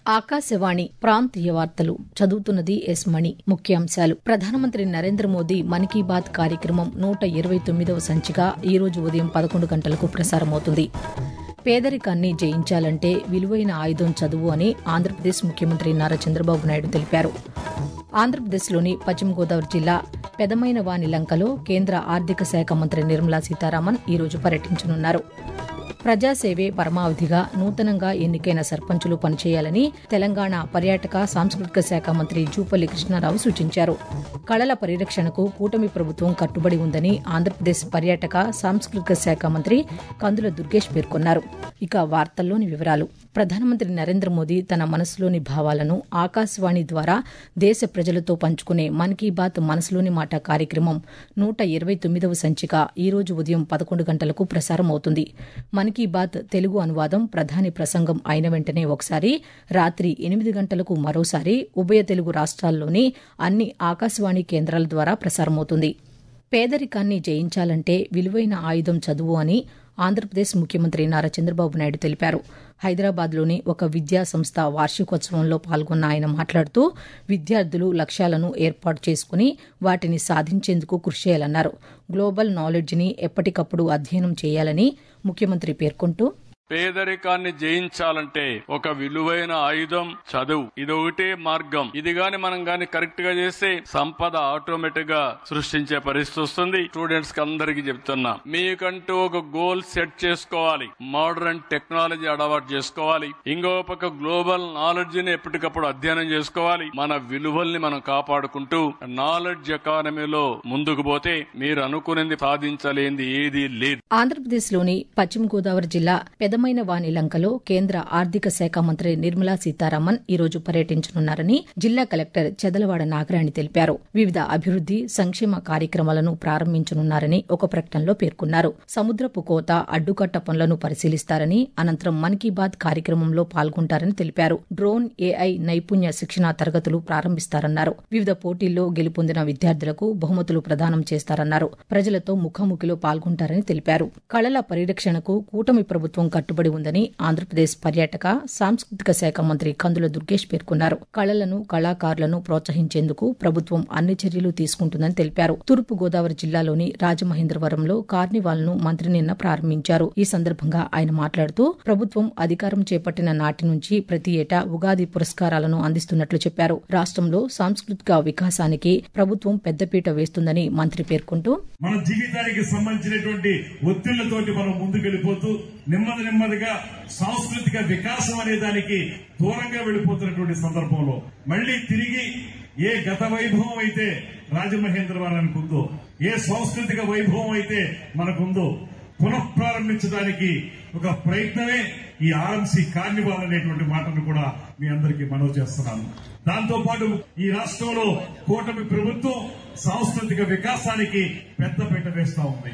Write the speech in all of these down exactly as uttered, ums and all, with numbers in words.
ఆకాశవాణి ప్రాంతీయ వార్తలు చదువుతున్నది ఎస్ మణి. ముఖ్యాంశాలు. ప్రధానమంత్రి నరేంద్ర మోదీ మన్ కీ బాత్ కార్యక్రమం నూట ఇరవై తొమ్మిదవ సంచిక ఈ రోజు ఉదయం పదకొండు గంటలకు ప్రసారమవుతుంది. పేదరికాన్ని జయించాలంటే విలువైన ఆయుధం చదువు అని ఆంధ్రప్రదేశ్ ముఖ్యమంత్రి నారా చంద్రబాబు నాయుడు తెలిపారు. ఆంధ్రప్రదేశ్లోని పశ్చిమ గోదావరి జిల్లా పెదమైన లంకలో కేంద్ర ఆర్థిక శాఖ మంత్రి నిర్మలా సీతారామన్ ఈ రోజు పర్యటించనున్నారు. ప్రజాసేవే పరమావధిగా నూతనంగా ఎన్నికైన సర్పంచులు పనిచేయాలని తెలంగాణ పర్యాటక సాంస్కృతిక శాఖ మంత్రి జూపల్లి కృష్ణారావు సూచించారు. కళల పరిరక్షణకు కూటమి ప్రభుత్వం కట్టుబడి ఉందని ఆంధ్రప్రదేశ్ పర్యాటక సాంస్కృతిక శాఖ మంత్రి కందుల దుర్గేష్ పేర్కొన్నారు. ఇక వార్తల్లోని వివరాలు. ప్రధానమంత్రి నరేంద్ర మోదీ తన మనసులోని భావాలను ఆకాశవాణి ద్వారా దేశ ప్రజలతో పంచుకునే మన్ కీ బాత్ మనసులోని మాట కార్యక్రమం నూట ఇరవై తొమ్మిదవ సంచిక ఈ రోజు ఉదయం పదకొండు గంటలకు ప్రసారమవుతుంది. మన్ కీ బాత్ తెలుగు అనువాదం ప్రధాని ప్రసంగం అయిన వెంటనే ఒకసారి, రాత్రి ఎనిమిది గంటలకు మరోసారి ఉభయ తెలుగు రాష్ట్రాల్లోని అన్ని ఆకాశవాణి కేంద్రాల ద్వారా ప్రసారమవుతుంది. పేదరికాన్ని జయించాలంటే విలువైన ఆయుధం చదువు అని ఆంధ్రప్రదేశ్ ముఖ్యమంత్రి నారా చంద్రబాబు నాయుడు తెలిపారు. హైదరాబాద్లోని ఒక విద్యా సంస్థ వార్షికోత్సవంలో పాల్గొన్న ఆయన మాట్లాడుతూ విద్యార్థులు లక్ష్యాలను ఏర్పాటు చేసుకుని వాటిని సాధించేందుకు కృషి చేయాలన్నారు. గ్లోబల్ నాలెడ్జ్ని ఎప్పటికప్పుడు అధ్యయనం చేయాలని ముఖ్యమంత్రి పేర్కొంటూ, పేదరికాన్ని జయించాలంటే ఒక విలువైన ఆయుధం చదువు. ఇదొకటే మార్గం. ఇది గాని మనం గాని కరెక్ట్ గా చేస్తే సంపద ఆటోమేటిక్ గా సృష్టించే పరిస్థితి వస్తుంది. స్టూడెంట్స్ కి అందరికి చెప్తున్నా, మీకంటూ ఒక గోల్ సెట్ చేసుకోవాలి. మోడర్న్ టెక్నాలజీ అలవాటు చేసుకోవాలి. ఇంకో పక్క గ్లోబల్ నాలెడ్జ్ ని ఎప్పటికప్పుడు అధ్యయనం చేసుకోవాలి. మన విలువల్ని మనం కాపాడుకుంటూ నాలెడ్జ్ ఎకానమీలో ముందుకు పోతే మీరు అనుకునేది సాధించలేంది ఏదీ లేదు. ఆంధ్రప్రదేశ్ లోని పశ్చిమ గోదావరి జిల్లా పెదమైన లంకలో కేంద్ర ఆర్థిక శాఖ మంత్రి నిర్మలా సీతారామన్ ఈ రోజు పర్యటించనున్నారని జిల్లా కలెక్టర్ చెదలవాడ నాగరాణి తెలిపారు. వివిధ అభివృద్ది సంక్షేమ కార్యక్రమాలను ప్రారంభించనున్నారని ఒక ప్రకటనలో పేర్కొన్నారు. సముద్రపు కోత అడ్డుకట్ట పనులను పరిశీలిస్తారని, అనంతరం మన్ కీ బాత్ కార్యక్రమంలో పాల్గొంటారని తెలిపారు. డ్రోన్, ఏఐ నైపుణ్య శిక్షణ తరగతులు ప్రారంభిస్తారన్నారు. వివిధ పోటీల్లో గెలుపొందిన విద్యార్థులకు బహుమతులు ప్రదానం చేస్తారన్నారు. ప్రజలతో ముఖాముఖిలో పాల్గొంటారని తెలిపారు. కళల పరిరక్షణకు కూటమి ప్రభుత్వం కట్టుబడి ఉందని ఆంధ్రప్రదేశ్ పర్యాటక సాంస్కృతిక శాఖ మంత్రి కందుల దుర్గేష్ పేర్కొన్నారు. కళలను, కళాకారులను ప్రోత్సహించేందుకు ప్రభుత్వం అన్ని చర్యలు తీసుకుంటుందని తెలిపారు. తూర్పు గోదావరి జిల్లాలోని రాజమహేంద్రవరంలో కార్నివాల్ ను మంత్రి నిన్న ప్రారంభించారు. ఈ సందర్భంగా ఆయన మాట్లాడుతూ ప్రభుత్వం అధికారం చేపట్టిన నాటి నుంచి ప్రతి ఏటా ఉగాది పురస్కారాలను అందిస్తున్నట్లు చెప్పారు. రాష్ట్రంలో సాంస్కృతిక వికాసానికి ప్రభుత్వం పెద్దపీట వేస్తుందని మంత్రి పేర్కొంటూ, మన జీవితానికి సంబంధించినటువంటి ఒత్తిళ్లతోటి మనం ముందుకెళ్లిపోతూ నెమ్మది నెమ్మదిగా సాంస్కృతిక వికాసం అనే దానికి దూరంగా వెళ్లిపోతున్నటువంటి సందర్భంలో మళ్లీ తిరిగి ఏ గత వైభవం అయితే రాజమహేంద్రవరానికి ఉందో, ఏ సాంస్కృతిక వైభవం అయితే మనకుందో పునఃప్రారంభించడానికి ఒక ప్రయత్నమే ఈ ఆర్ఎంసీ కార్నివాల్ అనేటువంటి మాటను కూడా మీ అందరికీ మనవి చేస్తున్నాను. దాంతో పాటు ఈ రాష్ట్రంలో కూటమి ప్రభుత్వం సాంస్కృతిక వికాసానికి పెద్దపీట వేస్తా ఉంది.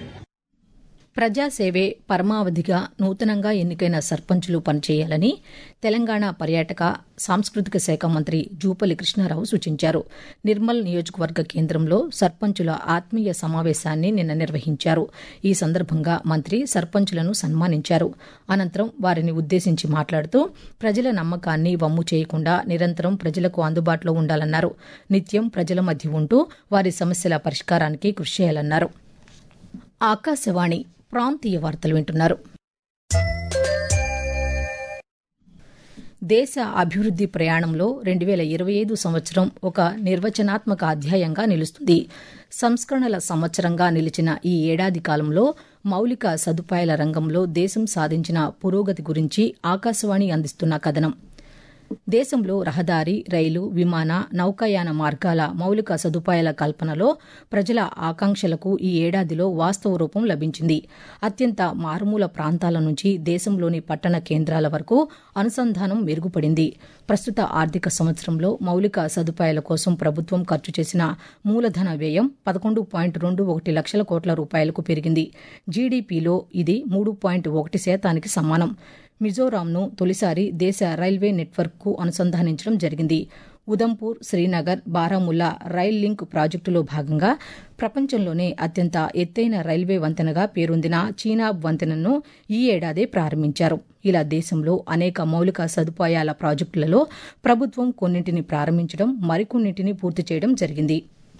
ప్రజాసేవే పరమావధిగా నూతనంగా ఎన్నికైన సర్పంచులు పనిచేయాలని తెలంగాణ పర్యాటక సాంస్కృతిక శాఖ మంత్రి జూపల్లి కృష్ణారావు సూచించారు. నిర్మల్ నియోజకవర్గ కేంద్రంలో సర్పంచుల ఆత్మీయ సమావేశాన్ని నిన్న నిర్వహించారు. ఈ సందర్భంగా మంత్రి సర్పంచులను సన్మానించారు. అనంతరం వారిని ఉద్దేశించి మాట్లాడుతూ ప్రజల నమ్మకాన్ని వమ్ము చేయకుండా నిరంతరం ప్రజలకు అందుబాటులో ఉండాలన్నారు. నిత్యం ప్రజల మధ్య ఉంటూ వారి సమస్యల పరిష్కారానికి కృషి చేయాలన్నారు. ఆకాశవాణి ప్రాంతీయ వార్తలు వింటున్నారు. దేశ అభివృద్ది ప్రయాణంలో రెండు వేల ఇరవై ఐదు సంవత్సరం ఒక నిర్వచనాత్మక అధ్యాయంగా నిలుస్తుంది. సంస్కరణల సంవత్సరంగా నిలిచిన ఈ ఏడాది కాలంలో మౌలిక సదుపాయాల రంగంలో దేశం సాధించిన పురోగతి గురించి ఆకాశవాణి అందిస్తున్న కథనం. దేశంలో రహదారి, రైలు, విమాన, నౌకాయాన మార్గాల మౌలిక సదుపాయాల కల్పనలో ప్రజల ఆకాంక్షలకు ఈ ఏడాదిలో వాస్తవ రూపం లభించింది. అత్యంత మారుమూల ప్రాంతాల నుంచి దేశంలోని పట్టణ కేంద్రాల వరకు అనుసంధానం మెరుగుపడింది. ప్రస్తుత ఆర్థిక సంవత్సరంలో మౌలిక సదుపాయాల కోసం ప్రభుత్వం ఖర్చు చేసిన మూలధన వ్యయం పదకొండు పాయింట్ రెండు ఒకటి లక్షల కోట్ల రూపాయలకు పెరిగింది. జీడీపీలో ఇది మూడు పాయింట్ ఒకటి శాతానికి సమానం. మిజోరాంను తొలిసారి దేశ రైల్వే నెట్వర్క్కు అనుసంధానించడం జరిగింది. ఉదంపూర్, శ్రీనగర్, బారాముల్లా రైల్ లింక్ ప్రాజెక్టులో భాగంగా ప్రపంచంలోనే అత్యంత ఎత్తైన రైల్వే వంతెనగా పేరొందిన చీనాబ్ వంతెనను ఈ ఏడాదే ప్రారంభించారు. ఇలా దేశంలో అనేక మౌలిక సదుపాయాల ప్రాజెక్టులలో ప్రభుత్వం కొన్నింటిని ప్రారంభించడం, మరికొన్నింటిని పూర్తి చేయడం జరిగింది.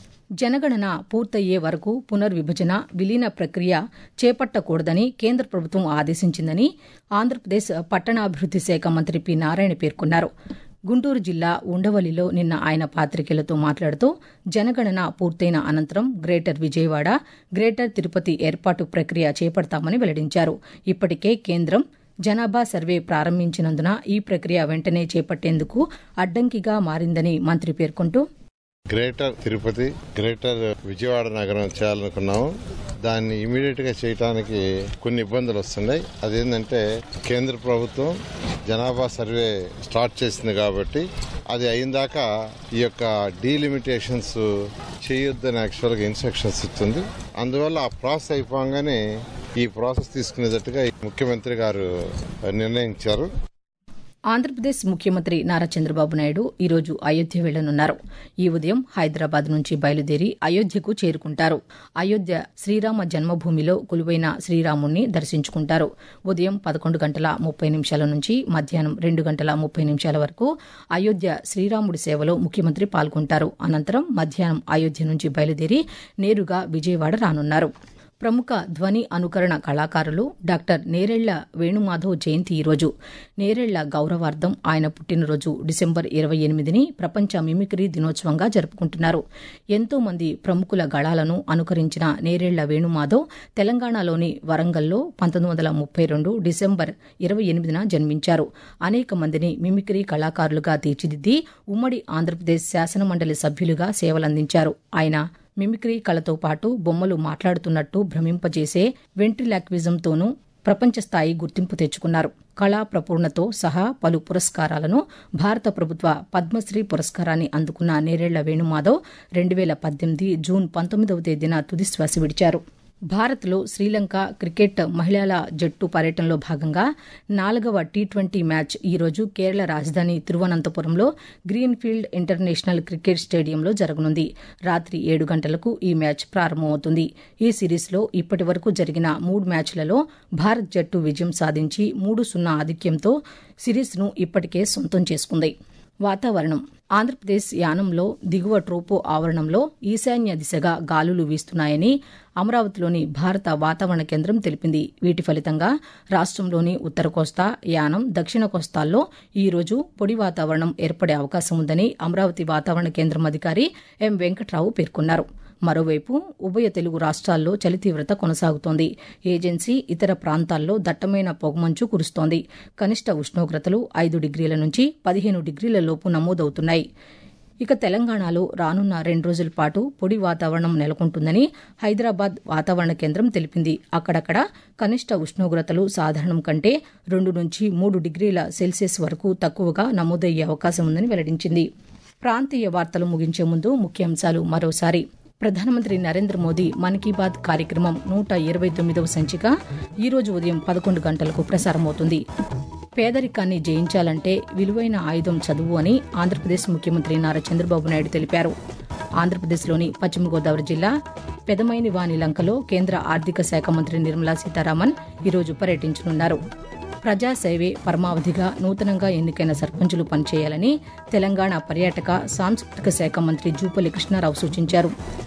జనగణన పూర్తయ్యే వరకు పునర్విభజన, విలీన ప్రక్రియ చేపట్టకూడదని కేంద్ర ప్రభుత్వం ఆదేశించిందని ఆంధ్రప్రదేశ్ పట్టణాభివృద్ది శాఖ మంత్రి పి నారాయణ పేర్కొన్నారు. గుంటూరు జిల్లా ఉండవల్లిలో నిన్న ఆయన పాతికేయులతో మాట్లాడుతూ జనగణన పూర్తయిన అనంతరం గ్రేటర్ విజయవాడ, గ్రేటర్ తిరుపతి ఏర్పాటు ప్రక్రియ చేపడతామని వెల్లడించారు. ఇప్పటికే కేంద్రం జనాభా సర్వే ప్రారంభించినందున ఈ ప్రక్రియ వెంటనే చేపట్టేందుకు అడ్డంకిగా మారిందని మంత్రి పేర్కొంటూ గ్రేటర్ తిరుపతి, గ్రేటర్ విజయవాడ నగరం చేయాలనుకున్నాము. దాన్ని ఇమీడియట్ గా చేయడానికి కొన్ని ఇబ్బందులు వస్తున్నాయి. అదేంటంటే కేంద్ర ప్రభుత్వం జనాభా సర్వే స్టార్ట్ చేసింది కాబట్టి అది అయిందాక ఈ యొక్క డీలిమిటేషన్స్ చేయొద్దని యాక్చువల్ గా ఇన్స్ట్రక్షన్స్ ఇస్తుంది. అందువల్ల ఆ ప్రాసెస్ అయిపోగానే ఈ ప్రాసెస్ తీసుకునేటట్టుగా ముఖ్యమంత్రి గారు నిర్ణయించారు. ఆంధ్రప్రదేశ్ ముఖ్యమంత్రి నారా చంద్రబాబు నాయుడు ఈరోజు అయోధ్య వెళ్లనున్నారు. ఈ ఉదయం హైదరాబాద్ నుంచి బయలుదేరి అయోధ్యకు చేరుకుంటారు. అయోధ్య శ్రీరామ జన్మభూమిలో కొలువైన శ్రీరాముణ్ణి దర్శించుకుంటారు. ఉదయం పదకొండు గంటల ముప్పై నిమిషాల నుంచి మధ్యాహ్నం రెండు గంటల ముప్పై నిమిషాల వరకు అయోధ్య శ్రీరాముడి సేవలో ముఖ్యమంత్రి పాల్గొంటారు. అనంతరం మధ్యాహ్నం అయోధ్య నుంచి బయలుదేరి నేరుగా విజయవాడ రానున్నారు. ప్రముఖ ధ్వని అనుకరణ కళాకారులు డాక్టర్ నేరెళ్ల వేణుమాధవ్ జయంతి ఈరోజు. నేరెళ్ల గౌరవార్థం ఆయన పుట్టినరోజు డిసెంబర్ ఇరవై ఎనిమిదిని ప్రపంచ మిమిక్రీ దినోత్సవంగా జరుపుకుంటున్నారు. ఎంతో మంది ప్రముఖుల గళాలను అనుకరించిన నేరెళ్ల వేణుమాధవ్ తెలంగాణలోని వరంగల్లో పంతొమ్మిది వందల ముప్పై రెండు డిసెంబర్ ఇరవై ఎనిమిదిన జన్మించారు. అనేక మందిని మిమిక్రీ కళాకారులుగా తీర్చిదిద్ది ఉమ్మడి ఆంధ్రప్రదేశ్ శాసనమండలి సభ్యులుగా సేవలందించారు. ఆయన మిమిక్రీ కళతో పాటు బొమ్మలు మాట్లాడుతున్నట్టు భ్రమింపజేసే వెంట్రిలాక్విజంతోనూ ప్రపంచ స్థాయి గుర్తింపు తెచ్చుకున్నారు. కళా ప్రపూర్ణతో సహా పలు పురస్కారాలను, భారత ప్రభుత్వ పద్మశ్రీ పురస్కారాన్ని అందుకున్న నేరెళ్ల వేణుమాధవ్ రెండు వేల పద్దెనిమిది జూన్ పంతొమ్మిదవ తేదీన తుదిశ్వాస విడిచారు. భారత్లో శ్రీలంక క్రికెట్ మహిళల జట్టు పర్యటనలో భాగంగా నాలుగవ టీ ట్వంటీ మ్యాచ్ ఈరోజు కేరళ రాజధాని తిరువనంతపురంలో గ్రీన్ఫీల్డ్ ఇంటర్నేషనల్ క్రికెట్ స్టేడియంలో జరగనుంది. రాత్రి ఏడు గంటలకు ఈ మ్యాచ్ ప్రారంభమవుతుంది. ఈ సిరీస్లో ఇప్పటి వరకు జరిగిన మూడు మ్యాచ్లలో భారత్ జట్టు విజయం సాధించి మూడు సున్నా ఆధిక్యంతో సిరీస్ను ఇప్పటికే సొంతం చేసుకుంది. వాతావరణం. ఆంధ్రప్రదేశ్ యానంలో దిగువ ట్రోపో ఆవరణంలో ఈశాన్య దిశగా గాలులు వీస్తున్నాయని అమరావతిలోని భారత వాతావరణ కేంద్రం తెలిపింది. వీటి ఫలితంగా రాష్ట్రంలోని ఉత్తర కోస్తా, యానం, దక్షిణ కోస్తాల్లో ఈ రోజు పొడి వాతావరణం ఏర్పడే అవకాశం ఉందని అమరావతి వాతావరణ కేంద్రం అధికారి ఎం వెంకట్రావు పేర్కొన్నారు. మరోవైపు ఉభయ తెలుగు రాష్ట్రాల్లో చలి తీవ్రత కొనసాగుతోంది. ఏజెన్సీ ఇతర ప్రాంతాల్లో దట్టమైన పొగమంచు కురుస్తోంది. కనిష్ట ఉష్ణోగ్రతలు ఐదు డిగ్రీల నుంచి పదిహేను డిగ్రీల లోపు నమోదవుతున్నాయి. ఇక తెలంగాణలో రానున్న రెండు రోజుల పాటు పొడి వాతావరణం నెలకొంటుందని హైదరాబాద్ వాతావరణ కేంద్రం తెలిపింది. అక్కడక్కడ కనిష్ట ఉష్ణోగ్రతలు సాధారణం కంటే రెండు నుంచి మూడు డిగ్రీల సెల్సియస్ వరకు తక్కువగా నమోదయ్యే అవకాశం ఉందని వెల్లడించింది. ప్రాంతీయ వార్తలు ముగించే ముందు ముఖ్యాంశాలు మరోసారి. ప్రధానమంత్రి నరేంద్ర మోదీ మన్ కీ బాత్ కార్యక్రమం నూట ఇరవై తొమ్మిదవ సంచిక ఈరోజు ఉదయం పదకొండు గంటలకు ప్రసారమవుతుంది. పేదరికాన్ని జయించాలంటే విలువైన ఆయుధం చదువు అని ఆంధ్రప్రదేశ్ ముఖ్యమంత్రి నారా చంద్రబాబు నాయుడు తెలిపారు. ఆంధ్రప్రదేశ్లోని పశ్చిమ గోదావరి జిల్లా పెదమైనివాని లంకలో కేంద్ర ఆర్థిక శాఖ మంత్రి నిర్మలా సీతారామన్ ఈరోజు పర్యటించనున్నారు. ప్రజాసేవే పరమావధిగా నూతనంగా ఎన్నికైన సర్పంచులు పనిచేయాలని తెలంగాణ పర్యాటక సాంస్కృతిక శాఖ మంత్రి జూపల్లి కృష్ణారావు సూచించారు.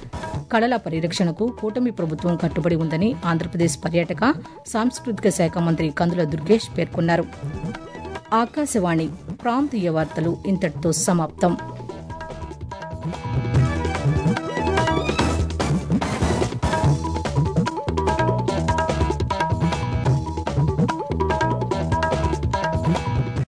కళల పరిరక్షణకు కూటమి ప్రభుత్వం కట్టుబడి ఉందని ఆంధ్రప్రదేశ్ పర్యాటక సాంస్కృతిక శాఖ మంత్రి కందుల దుర్గేష్ పేర్కొన్నారు. ఆకాశవాణి ప్రాంతీయ వార్తలు ఇంతటితో సమాప్తం.